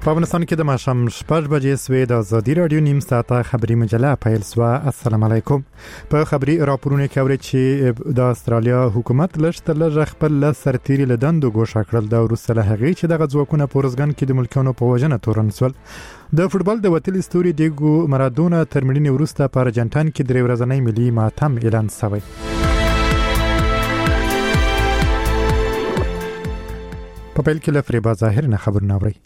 په افغانستان کې د ماښام 6 بجې سوي د ازادي رادیو نیم ساعته خبري مجله پیل سو. السلام علیکم. په خبري راپورونه کې اورئ چې د استرالیا حکومت لږ خپل سرتیري لدندو ګوښه کړل د روسله هغه چې د غزوکونه پورزګان کې د ملکانو په وجنه تورن سول. د فوتبال د وتل استوري دیګو مارادونا تر مړینې وروسته په ارجنټاین کې درې ورځنی ملي ماتم اعلان شوی. په پیل کې لفریبا ظاهر نه خبرونه اورئ.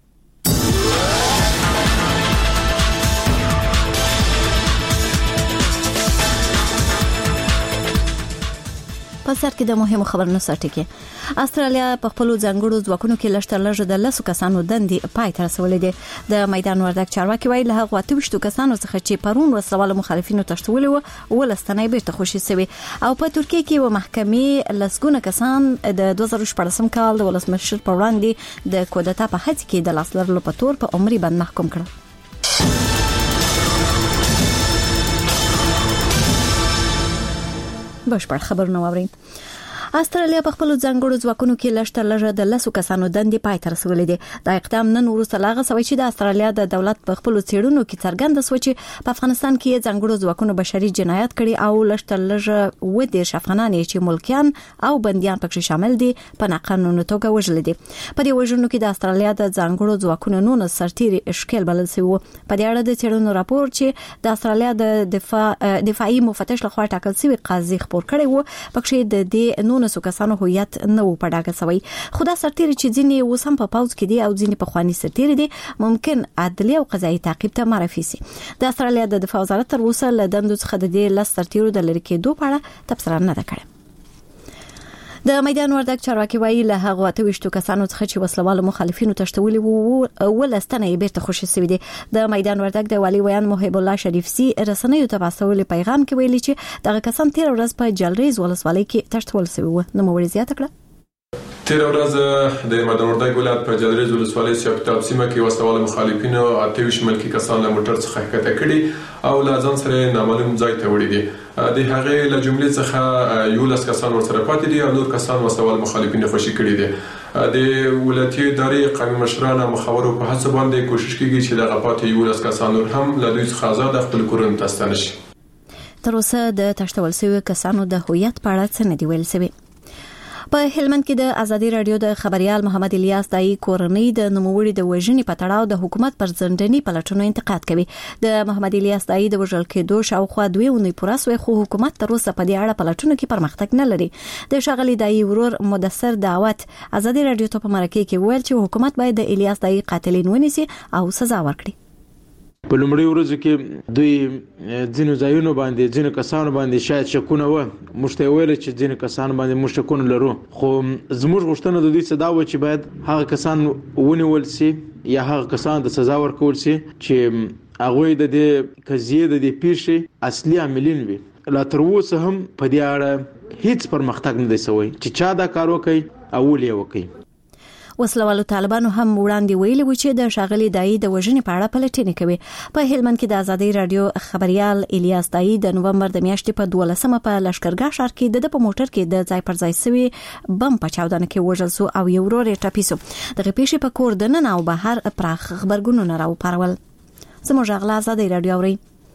په سر کې د مهمو خبرونو سره کې استرالیا په خپل ځنګړو ځواکونو کې لږ د 10 کسانو دندې پای ته رسولې دي. د میدان وردګ چارواکي وایي له هغه 28 کسانو څخه چې پرون وسله مخالفینو تشتول او ولستنې بیرته خوشي شوی او په ترکیه کې و محکمې لسګونه کسان د 2014 کال د ولسمشر په وړاندې د کودتا په هڅه کې د لاس لرلو په تور په عمري بند محکوم کړ. بشپړ خبرونه واورئ. استرالیا په خپل ځنګړو ځواکونو کې لږ د 10 کسانو دندې پای ته رسولې دي. د اقدام نن وروسته لاغه سوي چې د استرالیا د دولت په خپل څېړنو کې څرګنده شو چې په افغانستان کې ځنګړو ځواکونو بشري جنایت کړي او لږ ودې شفقانان چې ملکیان او بنديان پکې شامل دي په ناقانونه توګه وژل دي. په دې وژنو کې د استرالیا د ځنګړو ځواکونو 9 سرتیري اشکال بلل شوی. په دې اړه د څېړنو راپور چې د استرالیا د دفاعي مفتش لخوا ټاکل شوی قاضي خبر کړی و پکې د دې نو کسانو هویت نه و پډاګه سوی. خدا سرتیري چې ځینې وسم په پاوز کې دي او ځینې په خواني سرتیري دي ممکن عدلي او قضایي تعقیب ته معرفي سي. د استرالیا د دفاع وزارت تر اوسه له دندو څخه د دې لس سرتیرو د لری کېدو په اړه تبصره نه ده کړې. د میدان وردګ چارواکي وایي له هغه 28 کسانو څخه چې وسلوال مخالفینو تشتولي وو ولستنې بیرته خوشي شوی دي. د میدان وردګ د والی ویان محب الله شریف سي رسنیو ته واسول پیغام کې ویلي چې دغه کسان 13 ورځ په جلریز ولسوالۍ کې تشتول شوی وو. نو موري زیاته کړه 13 ورځ د میدان وردګ ولایت په جلریز ولسوالۍ سیاقتاب سیمه کې وسلوال مخالفینو 28 ملکی کسان له موټر څخه ښکته کړي او له ځان سره نامعلوم ځای ته وړي دي. د هغه له جملې څخه یو لس کسان ورسره پاتې دي او نور کسان وسوال مخالفین خوشي کړي دي. د ولایتي ادارې قومي مشران او مخاورو په هڅه باندې کوشش کوي چې د غپاتې یو لس کسان نور هم له دوی څخه آزاد خپل کورونه ته ستنه شي. تر اوسه د تشتول شوی کسانو د هویت په اړه څه نه دی ویل شوی. په هلمند کې د ازادي رادیو د خبريال محمد الیاس دای کورنۍ د نوموړي د وژنې په تړاو د حکومت پر ځندنی پلټونو انتقاد کوي. د محمد الیاس دای د وژل کېدو شاوخوا 2 اونۍ پوره سوی خو حکومت تر اوسه په دې اړه پلټونو کې پرمختګ نه لري. د شغلي دای ورور مدثر دعوت ازادي رادیو ته په مرکه کې ویل چې حکومت باید د الیاس دای قاتلین ونیسي او سزا ورکړي. په لومړي ورځو کې دوی ځینو ځایونو باندې ځینو کسانو باندې شاید شکونه و مشته ویل چې ځینو کسانو باندې مشکونه لرو خو زموږ غوښتنه د دې څه دا و چې باید هغه کسان ونیول سي یا هغه کسان د سزا ورکول سي چې هغه د دې قضیې د دې پیښې اصلي عاملین وي. لا تر اوسه هم په دې اړه هیڅ پرمختګ نه دی شوی چې چا دا کار وکړي او ولې وکړي. وسلوالو طالبانو هم وړاندې ویلي و چې د شاغلي دای د وژنې په اړه پلټنې کوي. په هلمند کې د ازادي رادیو خبريال الیاس دای د نومبر د میاشتې په 12مه په لشکرګاه ښار کې د موټر کې د ځای پر ځای سوي بم په چاودنه کې وژل سو او یو ورور یې ټپي سو. دغه پیښې په کور د نن او بهر پراخ خبرګونونه راوپارول. زموږ غلا ازادي رادیو اوري.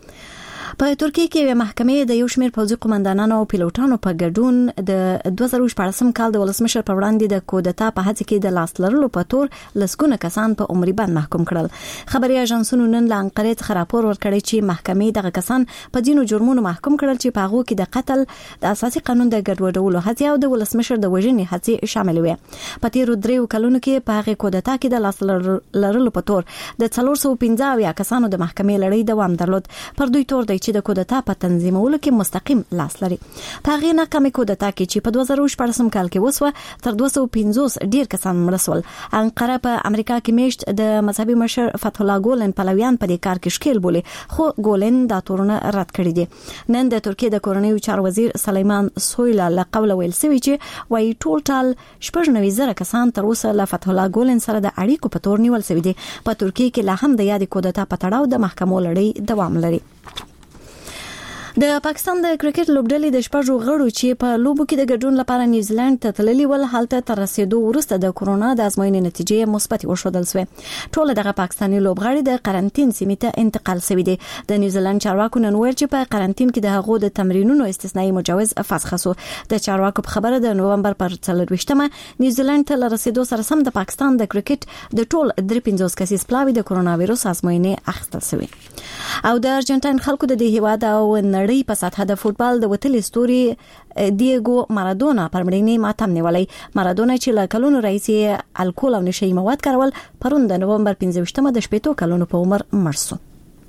په ترکیه کې محکمې د یو شمېر پوځي قومندانانو او پیلوټانو په ګډون د 2014 کال د ولسمشر په وړاندې د کودتا په هڅه کې د لاس لرلو په تور لسګونه کسان په عمري بند محکوم کړل. خبري اژانسونو نن له انقرې څخه راپور ورکړی چې محکمې دغه کسان په ځینو جرمونو محکوم کړل چې په هغه کې د قتل، د اساسي قانون د ګډوډولو هڅې او د ولسمشر د وژنې هڅې شامل وي. په تیرو 3 کلونو کې په هغه کودتا کې د لاس لرلو په تور د 415 کسانو د محکمې لړۍ دوام درلود. پر دوی تور چې د کودتا په تنظیمولو کې مستقیم لاس لري. په هغه ناکامه کودتا کې چې په 2014 کال کې وسوه تر 250 ډیر کسان مړ شول. انقره په امریکا کې میشت د مذهبي مشر فتح الله ګولن پلویان په دې کار کې شکیل بولی خو ګولن دا تورونه رد کړی دي. نن د ترکیه د کورنیو چارو وزیر سلیمان سویلا له قوله ویل سوي چې وايي ټول 90,000 کسان تر اوسه له فتح الله ګولن سره د اړیکو په تور نیول شوی دي. په ترکیه کې لا هم د یاد کودتا په تړاو د محکمو لړۍ دوام لري. د پاکستان د کرکټ لوبډلې د شپږو غړو چې په لوبو کې د ګډون لپاره نیوزیلند ته تللي ول هلته تر رسیدو وروسته د کورونا د ازموینې نتیجې مثبت وښودل شوې. ټول دغه پاکستاني لوبغاړي د قرنټین سیمې ته انتقال شوي دي. د نیوزیلند چارواکو نن ویل چې په قرنټین کې د هغو د تمرینونو استثنایی مجوز فسخ شو. د چارواکو په خبره د نوومبر پر 24مه نیوزیلند ته رسیدو سره سم د پاکستان د کرکټ د ټول 53 کسیز پلاوی د کورونا وایروس ازموینې اخیستل شوی. او د ارجنټاین خلکو د هیواد او نړۍ په سطح د فوتبال د وتلي ستوري دیګو مارادونا پر مړینې ماتم نیولای. مارادونا چې له کلونو راهیسې الکول او نشئی مواد کارول پرون د نوومبر 25مه د 18 کلونو په عمر مړ شو.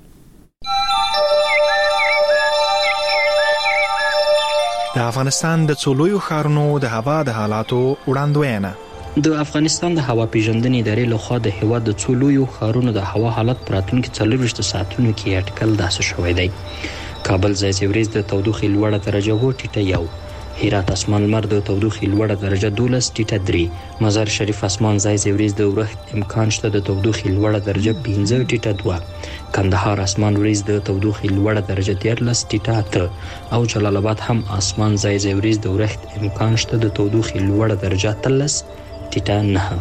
د افغانستان د څولویو ښارونو د هوا د حالاتو وړاندوینه. د افغانستان د هوا پیژندنې ادارې لخوا د هیواد د څولویو ښارونو د هوا حالت په راتلونکي 24 ساعتونو کې اټکل داسې شوی دی. کابل ځای ورځ د تودوخې لوړه درجه 1.1، هرات اسمان لمر د تودوخې لوړه درجه 12.3، مزار شریف اسمان ځای ورځ د اورښت امکان شته د تودوخې لوړه درجه 15.2، کندهار اسمان ورځ د تودوخې لوړه درجه 13.8 او جلال آباد هم اسمان ځای ورځ د اورښت امکان شته د تودوخې لوړه درجه 13.9.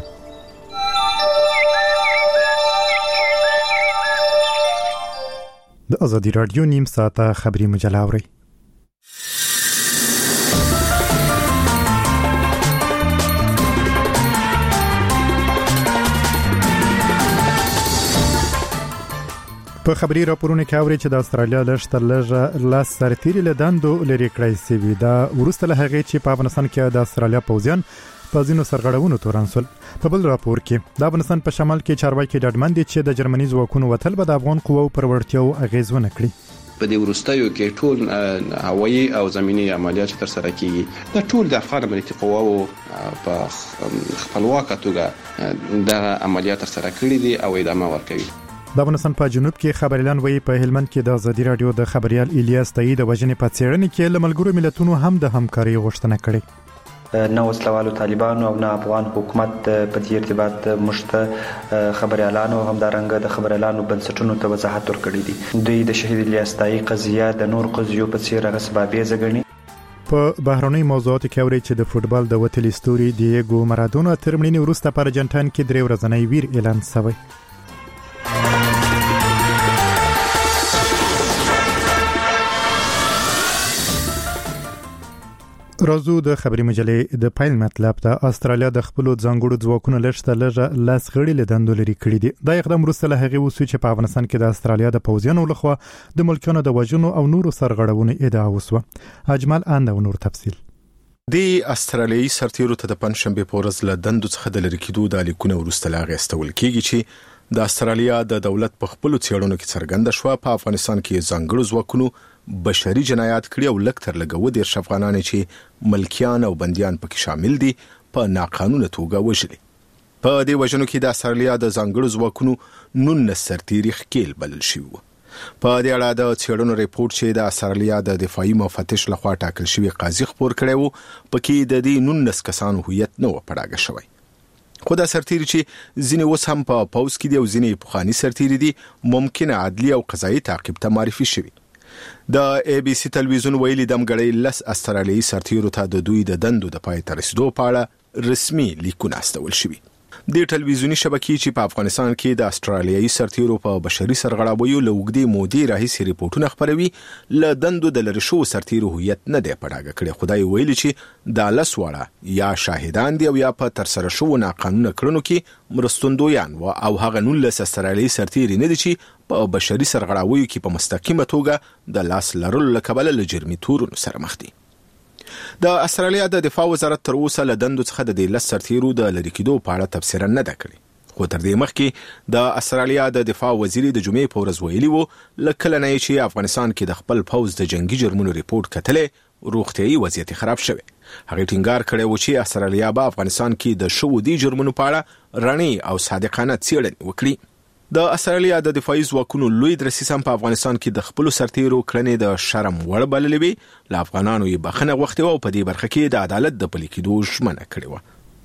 د ازادي رادیو نیم ساعته خبری مجله اوري. په خبري راپورونه کې اوري چې د استرالیا لشتر لږه لاس سرتيري له دندو لري کړی سوي دا ورسته له هغه چې په افغانستان کې د استرالیا پوځیان په ځینو سرغړونو تورنسل. په بل راپور کې د افغانستان په شمال کې چارواکي ډاډمن دي چې د جرمني ځواکونو وتل به د افغان قواو پر وړتیاو اغیزونه کړي. په دې ورستیو کې ټول هوایي او زمینی عملیات تر سره کیږي. د ټول د افغان امنیتي قواو په خپلواکه توګه د عملیات تر سره کړي دي او ادامه ورکوي. د افغانستان په جنوب کې خبريالان وایي په هلمند کې د ازادي رادیو د خبريال الیاس تایي د وژنې په څېړنې کې له ملګرو ملتونو هم د همکاري غوښتنه کړې. نه وسلوالو طالبانو او نه افغان حکومت په دې ارتباط مشته خبريالانو هم دارنګ د خبريالانو بنسټونو ته وضاحت ورکړي دي. دوی د شهید الیاس تایي قضیه د نور قضیو په څیر هغه سببي ځګني. په بهرنۍ موضوعاتو کې اوري چې د فوتبال د وتلي ستوري دیګو مارادونا تر مړینې وروسته په ارجنټاین کې 3 ورځنی ویر اعلان شوی. رازو د خبري مجلې د پایل مطلب ته استرالیا د خپل ځانګړو ځواکونو لشته لږه لاس غړي له دندو لري کړی دي. دا اقدام وروسته له هغه وسو چې په افغانستان کې د استرالیا د پوځیانو لخوا د ملکونو د وژنو او نورو سرغړونو ادعا وسوه. اجمل اند او نور تفصيل. د استرالیایي سرتیرو ته د پنځشنبه په ورځ له دندو څخه د لری کېدو د لیکونو وروسته لا غستول کیږي چې د استرالیا د دولت په خپل څېړنو کې څرګنده شو په افغانستان کې ځانګړو ځواکونو بشري جنایات کړی او لکتر لګو د افغانانو چې ملکیان او بنديان پکې شامل دي په ناقانونه توګه وژلي. په دې وژنو کې د استرالیا د ځانګړو ځواکونو 19 سرتیري خکیل بلل شوی. په دې اړه د څېړنو ریپورت چې د استرالیا د دفاعي مفتش لخوا ټاکل شوی قاضي خبر کړی وو پکې د دې 19 کسانو هویت نه و پړاګه شوی. خو دا سرتیري چې ځینې اوس هم په پاوز کې دي او ځینې پخوانی سرتیري دي ممکنه عدلي او قضایي تعقیب ته معرفي شوي. د ای بي سي تلویزیون ویلي دمګړی لس استرالیایي سرتیرو ته د دوی د دندو د پای ته رسیدو په اړه رسمي لیکونه استول شوي. د ټلویزیونی شبکې چې په افغانستان کې د استرالیایي سرتیرو په بشري سرغړاویو لوګدي مودي راهیسې ریپورتونه خبروي ل دندو د لری شو سرتیرو هویت نه دی پړاګه کړي. خدای ویلي چې د لسوړه یا شاهدان دی او یا په تر سره شو نه قانون کړنو کې مرستندویان او هغه 19 استرالیایي سرتیري نه دي چې په بشري سرغړاویو کې په مستقیمه توګه د لاس لرلو لکبل له جرمي تورونو سره مخ دي. د استرالیا د دفاع وزارت تر اوسه له دندو څخه د لس سرتیرو د لری کېدو په اړه تفسیر نه ده کړې. خو تر دې مخکې د استرالیا د دفاع وزیر د جمعې په ورځ ویلي وو لکه نه چې افغانستان کې د خپل پوځ د جنگي جرمونو ریپورت کتلې روغتيایي وضعیت خراب شوی. هغه ټینګار کړی و چې استرالیا به افغانستان کې د شو دي جرمونو په اړه رڼې او صادقانه څېړنې وکړي. د استرالیا د دفاعي ځواکونو لوی درسیسم په افغانستان کې د خپل سرتیرو کړنې د شرم وړ بللې وي. ل افغانانو یې بخنه غوښتي او په دې برخه کې د عدالت د پلي کېدو ژمنه کړې و.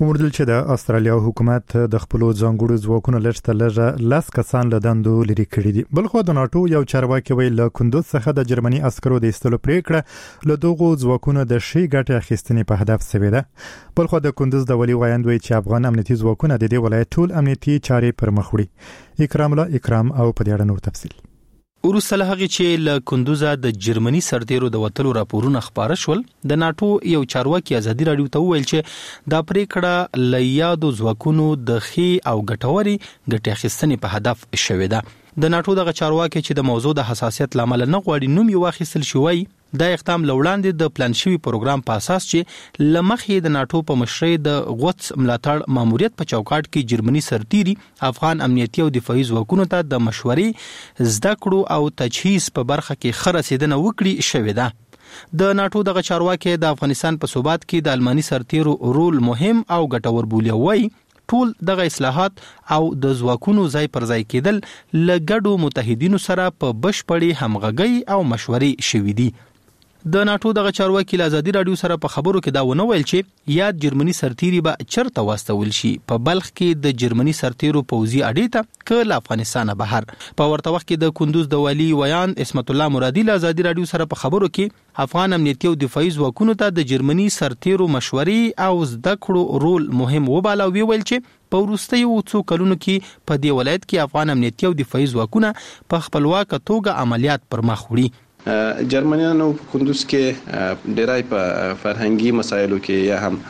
ومردل چې د استرالیا حکومت د خپل ځانګړو ځواکونو لږ لږه لاس کسان له دندو لري کړي دي. بل خو د ناتو یو چارواکي ویل له کندوز څخه د جرمني عسکرو د ایستلو پریکړه له دغو ځواکونو د شي ګټه اخیستنې په هدف سوي ده. بل خو د کندوز د ولي وایند وی چې افغان امنیتي ځواکونه د دې ولایت ټول امنیتي چارې پر مخ وړي. اکرام او په دې اړه نور تفصیل. ورسله هغه چې له کندوزه د جرمني سرتیرو د وټلو راپورونه خبره شول، د ناتو یو چارواکي ازادي رادیو ته ویل چې دا پریکړه له یادو ځواکونو د خي او ګټوري ګټې اخیستنې په هدف شوې ده. د ناتو دغه چارواکي چې د موضوع د حساسیت لامل نه غواړي نوم یې واخیستل شوی، دا اقدام لوړاندې د پلان شوی پروګرام په اساس چې لمخې د ناتو په مشرۍ د غوڅ ملاتړ ماموریت په چوکاټ کې جرمني سرتيري افغان امنیتي او دفاعي ځواکونو ته د مشورې زده کړو او تجهیز په برخه کې خرڅیدنه وکړي شوې ده. د ناتو دغه چارواکي د افغانستان په ثبات کې د الماني سرتیرو رول مهم او ګټور بولی وای ټول دغه اصلاحات او د ځواکونو ځای پر ځای کېدل لګډو متحدینو سره په بشپړې همغږي او مشورې شوې دي. د ناتو دغه چارواکي له ازادي رادیو سره په خبرو کې دا ونه ویل چې یاد جرمني سرتیري به چرته واستول شي په بلخ کې د جرمني سرتیرو پوځي اډې ته کله افغانستان بهر. په ورته وخت کې د کندوز د والي ویان اسمت الله مرادي له ازادي رادیو سره په خبرو کې افغان امنیتي او دفاعي ځواکونو ته د جرمني سرتیرو مشورې او زده کړو رول مهم وباله او ویل چې په وروستیو څو کلونو کې په دې ولایت کې افغان امنیتي او دفاعي ځواکونه په خپلواک توګه عملیات پر مخ وړي. جرمنیانو په کندوز کې ډیرای په فرهنګي مسایلو کې یا هم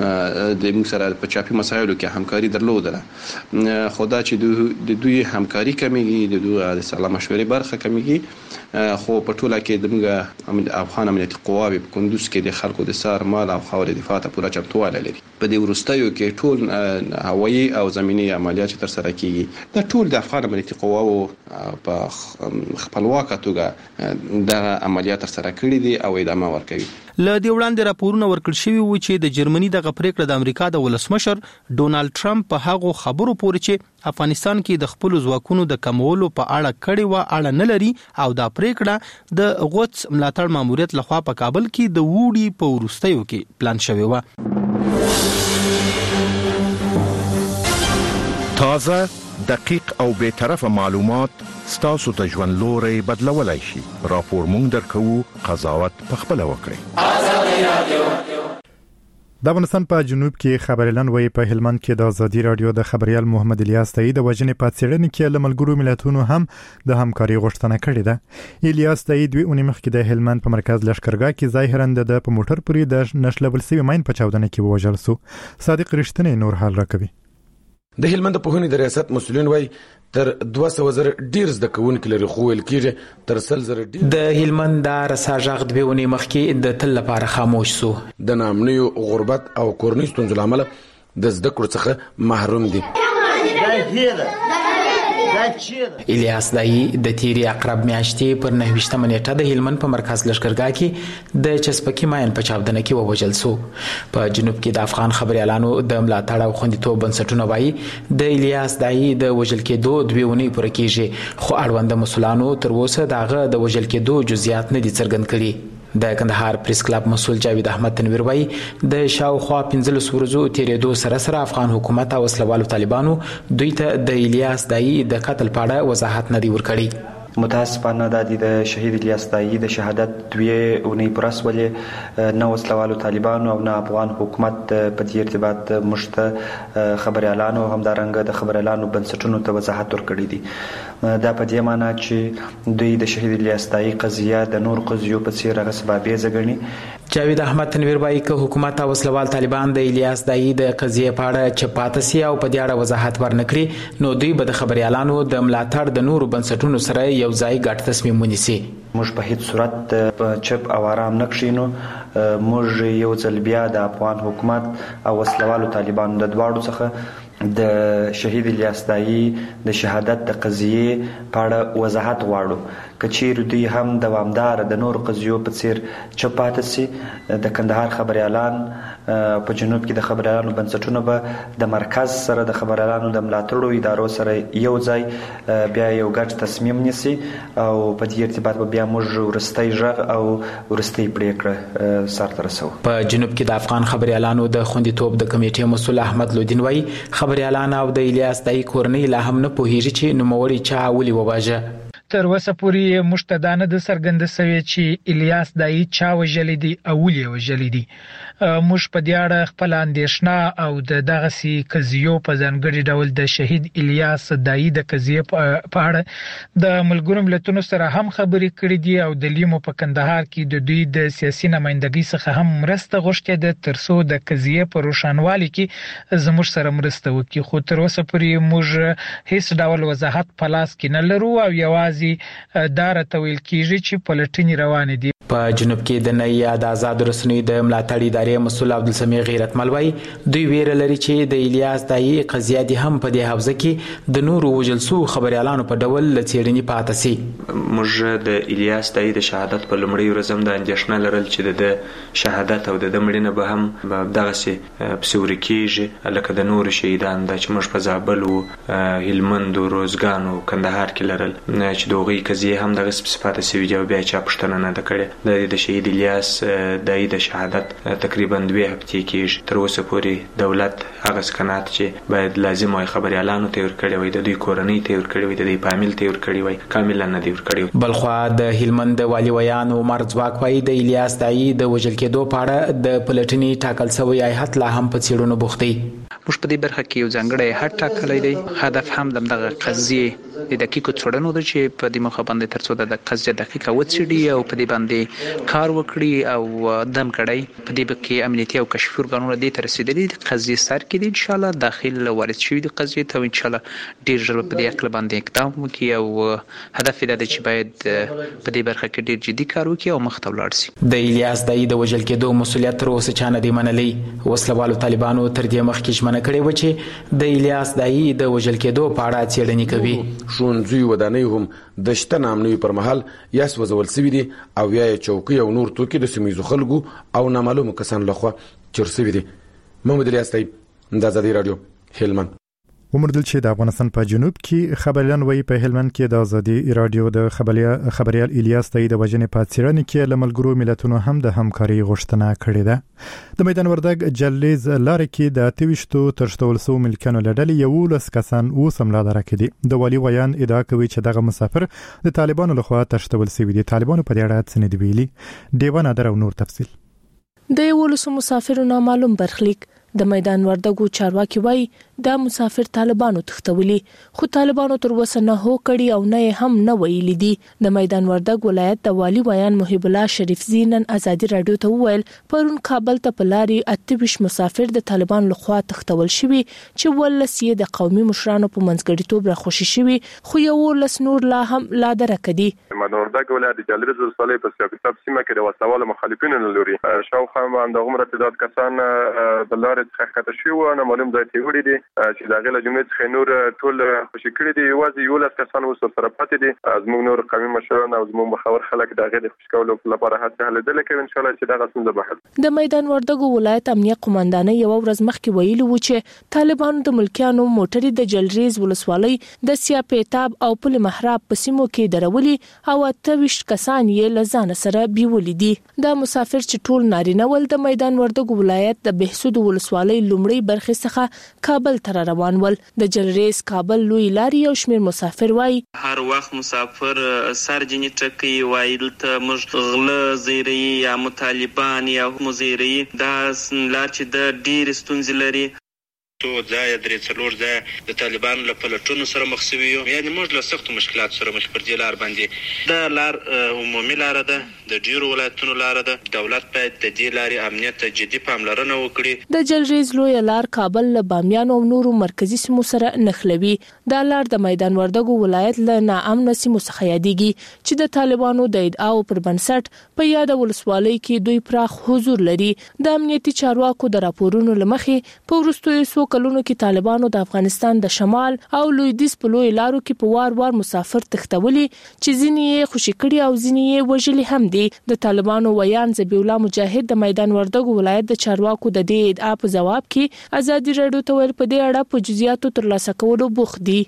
د موږ سره په چاپی مسایلو کې همکاري درلوده. خدا چې د دوی همکاري کمیږي، د دوی د سلام مشورې برخه کمیږي، خو په ټوله کې د موږ افغان امنیتي قواوې په کندوز کې د خلکو د سر مال او خاورې دفاع ته پوره چمتوالی لري. په دې وروستیو کې ټول هوایي او زمینی عملیات تر سره کیږي د ټول د افغان امنیتي قواو په خپلواکه توګه د عملیات تر سره کړي دي او ادامه ورکوي. له دې وړاندې راپورونه ورکړل شوي وو چې د جرمني دغه پریکړه د امریکا د ولسمشر ډونالد ټرمپ په هغو خبرو پورې چې افغانستان کې د خپل ځواکونو د کمولو په اړه کړي و اړه نه لري او دا پریکړه د غوڅ ملاتړ ماموریت لخوا په کابل کې د ووډي په وروستیو کې پلان شوی و. تازه، دقیق او به طرفه معلومات ستاسو ته ژوند لوري بدلولای شي. راپور مونږ درکو، قضاوت پخپله وکړئ. د افغانستان په جنوب کې خبريالان وایي په هلمند کې د ازادي رادیو د خبريال محمد الیاس تایید د وژنې په څېړنې کې له ملګرو ملتونو هم د همکاري غوښتنه کړې ده. الیاس تایید وی اونې مخکې د هلمند په مرکز لشکرګاه کې ظاهرا د په موټر پورې د نشلبل سوي ماین په چاودنه کې وژل سو. صادق رښتینی نور حال راکوي. د هلمند په پوهنې د ریاست مسؤلین وایي تر 200,000 ډیر زده کوونکي لري، خو ویل کېږي تر 100,000 ډیر. د هلمند د رساژغ د بیونی مخکې د تل لپاره خاموش سو. د نامنیو غربت او کورنۍ ستونزو لامل د زده کړو څخه محروم دي. الیاس دای د تیری عقرب میاشتې پر 29 نیټه د هلمند په مرکز لشکرګاه کې د چسپکی ماین په چاودنه کې ووژل سو. په جنوب کې د افغان خبريالانو د ملاتړ او خوندیتوب بنسټونه وایي د الیاس دای د وژل کېدو 2 ونې پر کېږي، خو اړوند مسولانو تر اوسه دغه د وژل کېدو جزئیات نه دي څرګند کړي. د کندهار پریس کلب مسول جاوید احمد تنویر وایي د شاوخوا 15 ورځو تیرېدو سره افغان حکومت او وسلوالو طالبانو دوی ته د الیاس دای د قتل په اړه وضاحت نه دی ورکړی. متاسفانه د شهید الیاس دای د شهادت 2 ونې پر اسولې نه وسلوالو طالبانو او نه افغان حکومت په دې ارتباط مشته خبريالانو هم دارنګ د خبريالانو بنسټونو ته وضاحت ورکړی دي. دا په دې معنی چې دوی د شهید الیاس دای قضیه د نور قضیو په څیر غصبابې زګنی. جاوید احمد تنویر وایي که حکومت او وسلوال طالبان د الیاس دای د قضیه په اړه چپاتسي او په دې اړه وضاحت ورنکړي نو دوی به د خبريالانو د ملاتړ د نورو بنسټونو سره یو ځای ګډ تصمیم ونیسي. موږ په هیڅ صورت په چپ او آرام نه کښینو. موږ یو ځل بیا د افغان حکومت او وسلوالو طالبانو د دواړو څخه د شهید الیاس دای د شهادت د قضیه په اړه وضاحت غواړو کچیر دوی هم دوامدار د نور قضیو په څیر چپات سي د کندهار خبريالان په جنوب کې د خبريالانو بنسټونه به د مرکز سره د خبريالانو د ملاتړو ادارو سره یو ځای بیا یو ګډ تصمیم نیسي او په دې ارتباط بیا موږ ورستۍ ژغ او ورستۍ پریکړه سره رسو. په جنوب کې د افغان خبريالانو د خوندیتوب د کمیټې مسول احمد لودین وای خبريالان او د الیاس دای کورنۍ لا هم نه پوهیږي چې نوموړی چا ولي وواژه. تر اوسه پورې مشتدانه د څرګنده سوي چې الیاس دای چا وژلی دی او ولي وژلی دی. موږ په دې اړه خپل اندېښنه او د دغه سي قضیو په ځانګړي ډول د شهید الیاس دای د قضیې په اړه د ملګرو ملتونو سره هم خبرې کړې دي او د لیمو په کندهار کې د دوی د سیاسي نمائندګۍ څخه هم مرسته غوښتې ده ترڅو د قضیې په روښانوالي کې زموږ سره مرسته وکړي. خو تر اوسه پورې موږ هیڅ ډول وضاحت په لاس کې نه لرو او یوازې دا راته ویل کیږي چې پلټنې روانې دي. په جنوب کې د نیا د آزاد رسنیو د ملاتړ ادارې مسول عبدالسمیع غیرت ملوی دوی ویره لري چې د الیاس دای قضیه دي هم په دې حوزه کې د نورو وجلسو خبريالانو په ډول لڅېړنې پاتې سي. موږ د الیاس دای د شهادت په لومړي ورځ د اندېښنه لرل چې د شهادت او د مړینه به هم دغه سي پسوري کېږي لکه د نورو شهیدان د چې موږ په زابل او هلمند او روزګان او کندهار کې لرل چې دوغي قضیه هم دغه صفات سوي دی بیا چې پښتنه نه ده کړې. د شهید الیاس د شهادت تقریبا 2 هفتې کېږي. تر اوسه پورې دولت هغه سکنات چې باید لازم وي خبريالانو ته ورکړي وي د دوی کورنۍ ته ورکړي وي د دوی فامیل ته ورکړي وي کاملا نه دی ورکړي. بلخوا د هلمند والی ویان عمر ځواک وای د الیاس دای د وژل کېدو په اړه د پلټنې ټاکل شوی هیات لا هم په څېړنو بوخت دی. موږ په دې برخه کې یو ځانګړی هټ ټاکلی دی. هدف هم دغه قضیه د دقیقو څېړنو ده چې په دې مخه باندې ترڅو د قضیه دقیقه وڅېړي او په دې باندې کار وکړي او دم کړي. په دې کې امنیتي او کشفي ارګانونه دې ته رسیدلي دي قضیه سر کې دي ان شاء الله داخل وارد شوي دي قضیه ته ان شاء الله ډیر ژر په دې اړه باندې اقدام وکړي او هدف یې ده چې باید په دې برخه کې ډیر جدي کار وکړي او مخ ته ولاړ شي. د الیاس دای د وژل کېدو مسولیت تر اوسه چا نه دی منلی. وسلوالو طالبانو تر دې مخکې ژمنه کړې و چې د الیاس دای د وژل کېدو په اړه څېړنې کوي. ښوونځي ودانۍ هم د شته نامنوي پر مهال یا سوځول سوي دي او یا چوکۍ او نور توکي د سیمایي خلکو او نامعلومو کسانو لخوا چور سوي دي. محمد الیاس دای د آزادۍ رادیو هلمند. ومردل چې د افغانستان په جنوب کې خبريالان وایي په هلمند کې د آزادۍ رادیو د خبريال الیاس دای د وژنې په څېړنه کې له ملګرو ملتونو هم د همکاري غوښتنه کړې ده. د میدان وردګ جلیز لارې کې د 28 تر 100 ملکانو لړل 11 کسان اوس هم لاره کړي. د والی ویان ادعا کوي چې دغه مسافر د طالبانو لخوا تشتول شوی دي. طالبانو په دې اړه څه نه دی ویلي. دیوان ادر او نور تفصیل. د 11 مسافرونو نامعلوم برخلیک د میدان وردګو چارواکي وای دا مسافر طالبانو تختولي خو طالبانو تر اوسه نه هو کړي او نه هم نه ویلي دي. د میدان وردګ ولایت د والی ویان محب الله شریف زینن آزادۍ رادیو ته ویل پرون کابل ته پلاري 28 مسافر د طالبانو لخوا تختول شوی چې ولسی د قومي مشرانو په منځګړیتوب راخوشي شوی خو یو لس نور لا هم لا درکدي. میدان وردګ ولایت د جلریز ولسوالۍ په سیاقتاب سیمه کې د وسوال مخالفینو لوري شاوخوا اندغه تعداد کسان بلاره څخه شو نه معلوم ځای ته وړي دي چې دا غل جمعیت خې نور ټول خوشی کړی دی. یوازې یو لاس کسان وسو سره پاتې دي. زموږ نور قومي مشران او زموږ مخاور خلک دا غل خوشکولو لپاره هڅه هلې کوي ان شاء الله چې دا غسن به حل. د میدان وردګو ولایت امنیه قومندانۍ یو ورځ مخکې ویلي و چې طالبانو د ملکیانو موټرې د جلریز ولسوالۍ د سیاپیتاب او پل محراب په سیمو کې درولي او 28 کسان یې لزان سره بیولې دي. دا مسافر چې ټول نارینه ول د میدان وردګو ولایت د بهسود ولسوالۍ لومړی برخه څخه کابل ته روان ول. د جلریز کابل لوی لاري او شمیر مسافر وای هر وخت مسافر سرجنی ټکی وایل ته مشغله زیری یا مطالبان یا مزیری دا لار چې د ډیر ستونزې لري. تو ځای درې څلور ځای د طالبانو له پلټونو سره مخ شوي یو یعنی موږ له سختو مشکلات سره مخ پر دې لار باندې. دا لار عمومي لار ده د ډیرو ولایتونو لار ده. دولت باید د دې لارې امنیت ته جدي پاملرنه وکړي. د جلریز لوی لار کابل له بامیان او نورو مرکزی سیمو سره نښلوي. دا لار د میدان وردګو ولایت له ناامن سیمو څخه یادېږي چې د طالبانو د ادعاو پر بنسټ په یاد ولسوالۍ کې دوی پراخ حضور لري. د امنیتي چارواکو د راپورونو لمخې په وروستیو کلونو کې طالبانو د افغانستان د شمال او لویدیځ په لوی لارو کې په وار مسافر تختولي چې ځینې یې خوشي کړي او ځینې یې وژلي هم دي. د طالبانو ویان ذبیح الله مجاهد د میدان وردګو ولایت د چارواکو د دې ادعا په جواب کې ازادي راډیو ته ویل په دې اړه په جزئیاتو ترلاسه کولو بوخت دي.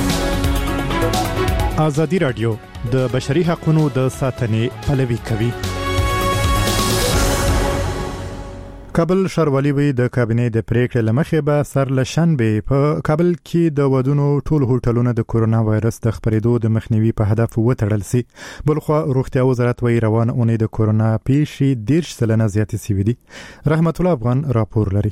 ازادي راډیو د بشري حقوقو د ساتنې پلوي کوي. کابل ښاروالي د کابینې د پریکړې لمخې به سر له شنبه په کابل کې د ودونو ټول هوټلونه د کورونا وایرس د خپرېدو د مخنیوي په هدف وتړل سي. بلخو روغتیا وزارت وی روان اونۍ د کورونا پیښې 10% زیاتې شوې دي. رحمت الله افغان راپور لري.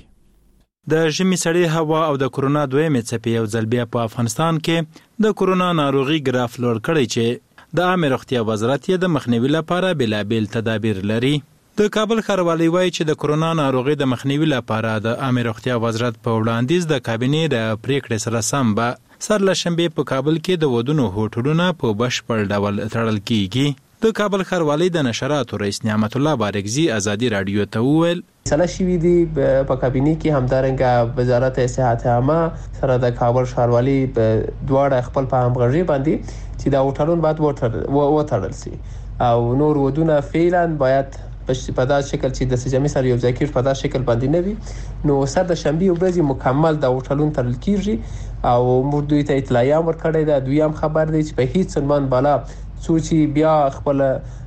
د ژمي سړې هوا او د کورونا دویمې څپې یو ځل بیا په افغانستان کې د کورونا ناروغي ګراف لوړ کړی چې د عامه روغتیا وزارت یې د مخنیوي لپاره بېلابېل تدابیر لري. د کابل ښاروالي وایي چې د کورونا ناروغي د مخنیوي لپاره د عامه روغتیا وزارت په وړاندیز د کابینې د پریکړې سره سم به سر له شنبه په کابل کې د ودونو هوټلونه په بشپړ ډول تړل کیږي. د کابل ښاروالي د نشراتو رئیس نعمت الله بارکزي ازادي راډیو ته وویل سلا شوی دی په کابینې کې همدارنګه وزارت صحت عامه سره د کابل ښاروالي دواړه خپل په همغږي باندې چې دا هوټلونه باید وتړل شي او نور ودونه فعلا باید په دا شکل چې د سجامي سره یو ځای کېږي په دا شکل باندې نه وي. نو سر د شنبه ورځې مکمل د هوټلونو تړل کیږي او موږ دوی ته اطلاع ورکړې ده. دوی هم خبر دي چې په هیڅ عنوان بالا سوچي بیا خپل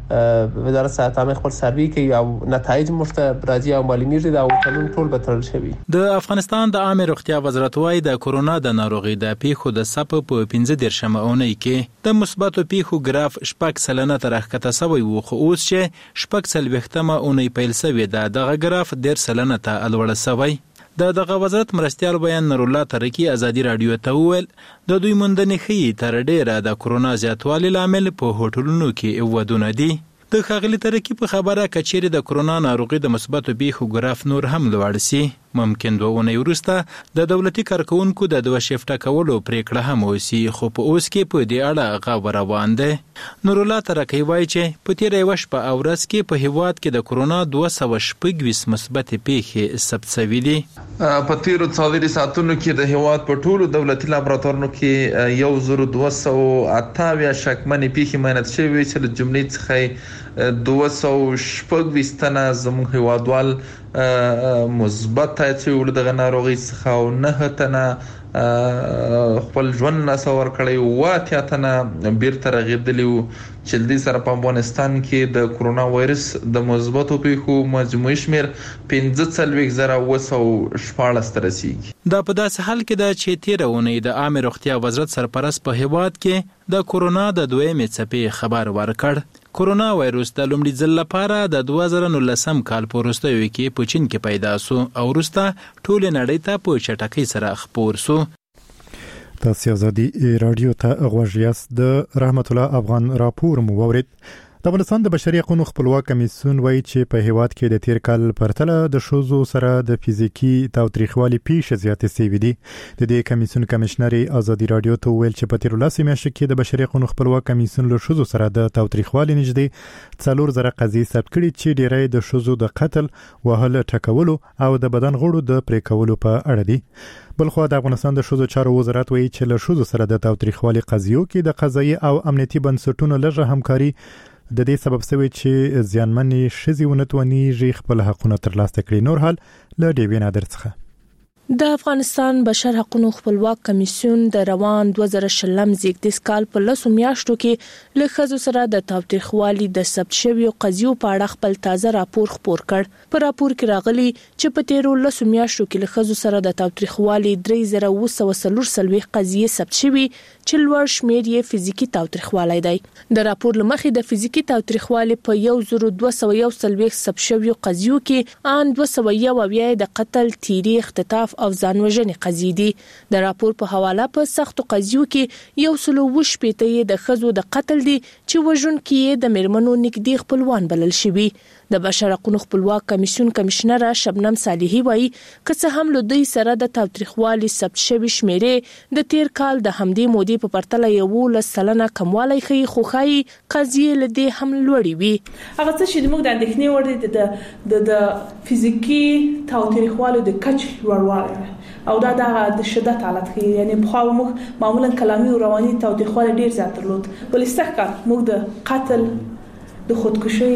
وزارت صحت عامه خپل سروي کوي او نتایج مرته راځي او معلومیږي دا هوټلونه ټول به تړل شوي. د افغانستان د عامه روغتیا وزارت وايي د کورونا د ناروغي د پیښو د سپ په 15 اونۍ کې د مثبتو پیښو ګراف 6% تر ښکته شوی و خو اوس چې 6 اونۍ پیل شوی دا دغه ګراف 10% ته لوړ شوی. دغه وزارت مرستيال بیان نور الله ترکی ازادي راډیو ته وویل د دوی موندنې ښیي تر ډیره د کورونا زیاتوالي لامل په هوټلونو کې ودونه دي. د ښاغلي ترکی په خبره کچېرې د کورونا ناروغي د مثبتو پیښو ګراف نور هم لوړ سي ممکن 2 اونۍ وروسته د دولتي کارکونکو د 2 شیفټه کولو پریکړه هم وسی خو په اوس کې په دې اړه غو روان ده. نور الله ترکی وایي چې په تیر یو شپه او ورځ کې په هیواد کې د کورونا 220 مثبت پیښې ثبت شوې دي. په تیر 24 ساعتونو کې د هیواد په ټولو دولتي لابراتوارونو کې 1228 شکمنې پیښې معاینه شوې چې د جملې څخه 226 تنه زموږ هیوادوال مثبت چې ولدغه ناروغي څخه او 9 تنه خپل ژوند نسور کړی و 8 تنه بیرته رغیدلی و چې د سره په افغانستان کې د کورونا وایرس د مثبتو پیښو مجموعي شمیر 15214 تر رسیدي. دا په داسې حال کې د چې 13 اونۍ د عامه روغتیا وزارت سرپرست په هیواد کې د کورونا د دویمې څپې خبر ورکړ. کورونا وایرس د لومړي ځل لپاره د 2019 کال په وروستیو کې په چین کې پیدا شو او وروسته ټول نړۍ ته په چټکۍ سره خپور شو. تاسو ازادي راډیو ته غوږ یاست. د رحمت الله افغان راپور مو واورید. د افغانستان د بشري حقوقو خپلواک کمیسیون وایي چې په هیواد کې د تیر کال پرتله د شوزو سره د فزیکی تاوتریخوالي پیښې زیاتې شوې دي. د دې کمیسیون کمشنر ازادي راډیو ته ویل چې په تیر 10 میاشتو کې د بشري حقوقو خپلواک کمیسیون له شوزو سره د تاوتریخوالي نږدې 4000 قضیې ثبت کړي چې ډیری د شوزو د قتل وهل ټکولو او د بدن غړو د پرې کولو په اړه دي. بلخو د افغانستان د شوزو چارو وزارت وایي چې له شوزو سره د تاوتریخوالي قضیو کې د قضایي او امنیتي بنسټونو لږه همکاري د دې سبب شوی چې زیانمنې ښځې ونتونیږي خپل حقونه ترلاسه کړي. نور حال له ډیوین ادر څخه د افغانستان بشر حقوقو خپلواک کمیسیون د روان 2020 زیږدیز کال په 10 میاشتو کې له ښځو سره د تاوتریخوالي د ثبت شویو قضیو په اړه خپل تازه راپور خپور کړ. په راپور کې راغلي چې په تیرو 10 میاشتو کې له ښځو سره د تاوتریخوالي 3944 قضیې ثبت شوي چې لوړ شمیر یې فزیکی تاوتریخوالی دی. د راپور لمخې د فزیکی تاوتریخوالي په 1241 ثبت شویو قضیو کې ان 201 د قتل، تیری، اختطاف او ځانوژنې قضیې دي. د راپور په حواله په سختو قضیو کې 120 د ښځو د قتل دي چې وژونکي یې د میرمنو نږدې خپلوان بلل شوي. د بشر حقوقو خپلواک کمیسیون کمشنر شبنم صالحي وایي که څه هم له دوی سره د تاوتریخوالي ثبت شوی شمیرې د تیر کال د همدې مودې په پرتله 11% کموالی ښیي، خو ښایي قضیې له دې هم لوړې وي. هغه څه چې موږ د اندېښنې وړ دي د فزیکي تاوتریخوالي د کچې لوړوالی او دا د شدت حالت کې یعنی په موږ معمولا کلامي او رواني تاوتریخوالی ډیر زیات درلود ولې سخت موږ د قتل د خودکشي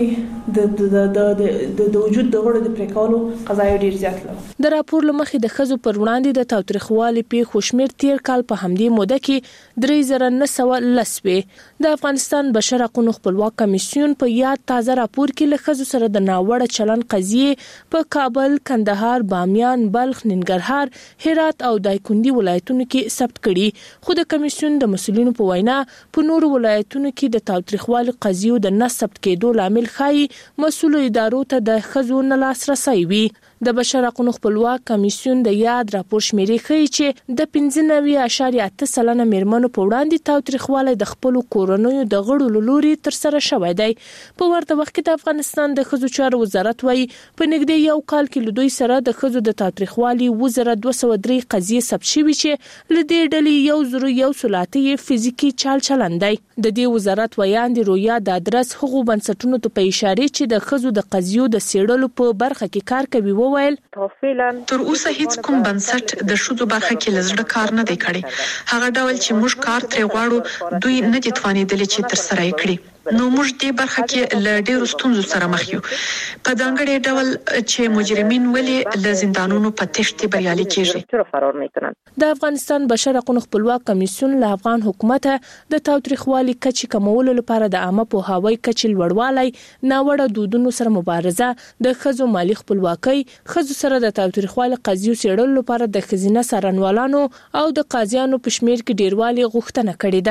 د وجود د غړو د پریکولو قضایا ډیر زیات لري. د راپور لمخې د خزو پر وړاندې د تاوتریخوالي په خوشمیر تیر کال په همدې موده کې 3910 د افغانستان بشر حقوقو خپلواک کمیسیون په یاد تازه راپور کې له خزو سره د ناوړه چلن قضیه په کابل، کندهار، بامیان، بلخ، ننګرهار، هرات او دایکندي ولایتونو کې ثبت کړي. خو د کمیسیون د مسؤلینو په وینا په نورو ولایتونو کې د تاوتریخوالي قضیو د نه ثبت کېدو لامل ښایي مسؤل ادارو ته د خزو نه لاسرسي وي. د بشر حقوقو خپلواک کمیسیون د یاد راپور شمیرې ښیي چې د 95.8% میرمنو په وړاندې تاوتریخوالی د خپل کورنیو د غړو لوري تر سره شوی دی. په ورته وخت کې د افغانستان د خزو چارو وزارت وايي په نږدې یو کال کې له دوی سره د خزو د تاوتریخوالي 1203 قضیې ثبت شوي چې له دې ډلې 101 فزیکی چال چلن دی. د دې وزارت ویاندې رویا د ادرس حقوق بنسټونو ته په اشاره چې د خزو د قضیو د سیړلو په برخه کې کار کوي وویل تر اوسه هیڅ کوم بنسټ د شذو برخه کې لزړه کار نه دی کړی. هغه ډول چې موږ کار ترې غواړو دوی نه دي توانیدلي چې تر سره یې کړي. نو موږ دې برخه کې له ډېرو ستونزو سره مخ یو. په ځانګړي ډول چې مجرمین ولې له زندانونو په تښتې بریالي کیږي. د افغانستان بشر حقوقو خپلواک کمیسیون له افغان حکومت د تاوتریخوالي کچې کمولو لپاره د عامه پوهاوی کچې لوړوالی، ناوړه دودونو سره مبارزه، د خزو مالی خپلواکۍ، خزو سره د تاوتریخوالي قضیو څېړلو لپاره د ښځینه څارنوالانو او د قاضیانو په شمیر کې ډیروالي غوښتنه کړې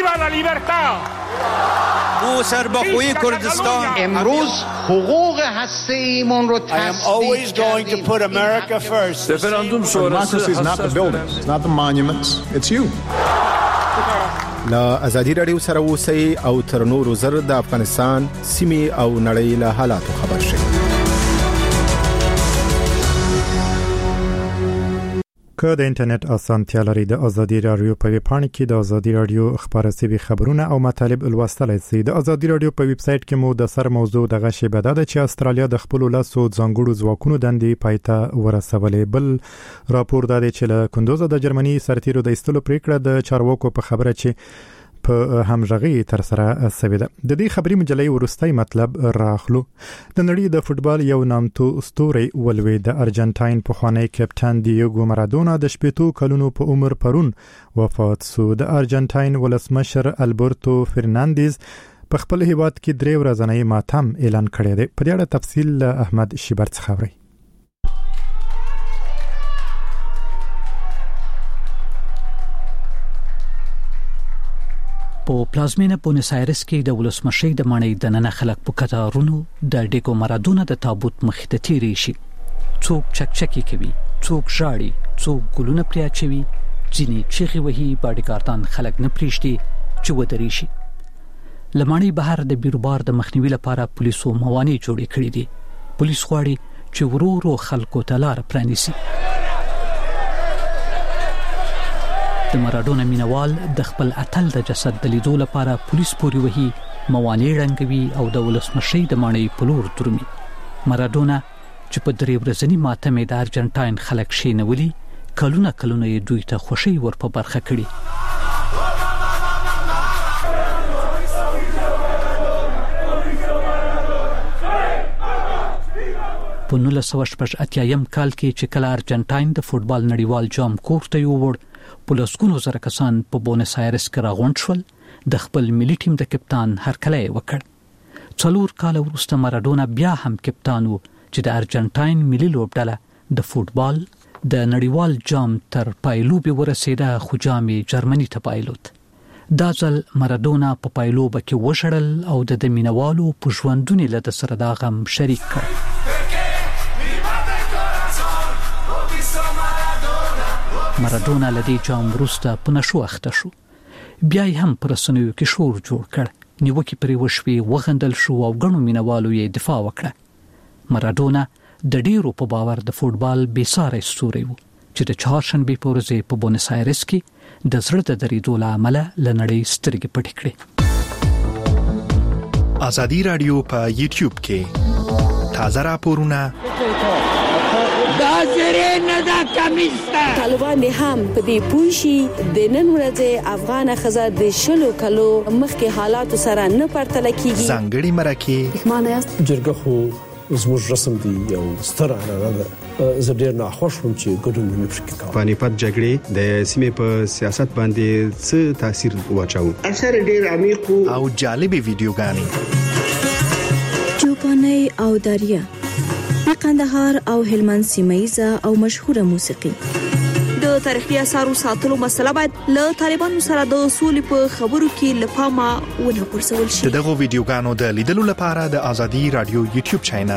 ده. او سربخوی کردستان امروز حقوق هسته‌ایمون رو always going to put America first. Referendum democracy is not the buildings, it's not the monuments, it's you. لا ازادي رادیو سره اوسئ او تر نورو زر د افغانستان سیمې او نړۍ له حالاتو خبر شئ. که د انټرنیټ اسانتیا لري د ازادي رادیو په ویب پاڼه کې د ازادي رادیو خبرونه خبرونه او مطالب لوستلای شئ. د ازادي رادیو په ویب سټ کې مو د سر موضوع دغه شی بداده چې استرالیا د خپل لاسو ځانګړو ځواکونو دندې پایته ورسولې. بل راپور دا دی چې له کندوز د جرمني سرتیرو د ایستلو پریکړه د چارواکو په خبره چې په همغږي تر سره سوي ده. د دې خبري مجلې ورستۍ مطلب راخلو. د نړۍ د فوتبال یو نامتو ستوري ولوي د ارجنټاین پخوانی کپټان دیګو مارادونا د 70 کلونو په عمر پرون وفات شو. د ارجنټاین ولسمشر البرتو فرنانديز په خپل هیواد کې 3 ورځنی ماتم اعلان کړی دی. په دې اړه تفصیل احمد شیبرت خبري. په پلازمینه بونس آیرس کې د ولسمشي د مړی د نن خلک په کتارونو د ډیګو مارادونا د تابوت مخ ته تیری شي. څوک چکچکی کوي، څوک ژاړي، څوک ګلونه پریاچوي، ځینې چیغې وهي، باډیګاردان خلک نه پریږدي چې ودرې شي. لمړی بهر د بیروبار د مخنیوي لپاره پولیسو موانع جوړې کړې دي. پولیس غواړي چې ورو خلکو ته لار پرانیسي. د مارادونا مینوال د خپل اتل د جسد د لیدو لپاره پولیس پورې وهي، موانع رنګوي او د ولسمشي د مړی په لور درومي. مارادونا چې په 3 ورځنی ماتم د ارجنټاین خلک شینولي، کلونه یې دوی ته خوشي ور په برخه کړي. په 1980 کال کې چې کله ارجنټاین د فوتبال نړیوال جام کور ته یووړ، پولیسونو زره کسان په بونس آیرس کې راغونډ شول. د خپل ملي ټیم د کپتان هرکلی وکړ. 4 کال وروسته مارادونا بیا هم کپتان و چې د ارجنټاین ملي لوبډله د فوتبال د نړیوال جام تر پایلوبې ورسېده، خو جام جرمني ته پایلوت. دا ځل مارادونا په پایلوبه کې وشړل او د مینوالو په ژوندونې له سره دا غم شریک کړ. مارادونا لدی جام وروسته په نشو اخته شو. بیا هم پر رسنیو کې شور جوړ کړ. نیوکې پرې وشوې، وغندل شو او ګڼو مینوالو یې دفاع وکړه. مارادونا د ډیرو په باور د فوتبال بې ساري ستوری و چې د چهارشنبې په ورځ په بونس آیرس کې د زړه د درېدو له امله له نړۍ سترګې پټې کړې. ازادي رادیو په یوټیوب کې تازه راپورونه دا زری نه دا کمیسته. طالبان هم په دې پوښي د نن ورځې افغان خزه د شلو کلو مخکې حالات سره نه پرتله کیږي. ځانګړي مرکه جرګه خو زموږ رسم دی یو ستر عنعنه ده. زه ډېر ناخوښ وم چې ګډون مې پکې کاوه. پانیپت جګړې د سیمې په سیاست باندې څه تاثیر واچاوه؟ اثر ډېر عمیق او جالبې ویډیوګانې چوپاني او دریا د قندهار او هلمند سیمایزه او مشهوره موسیقي. د تاریخي آثارو ساتلو مسله باید له طالبانو سره د سولې په خبرو کې لپاره ونه پرسول شي. دغه ویډیوګانو د لیدلو لپاره د ازادي رادیو یوټیوب چینل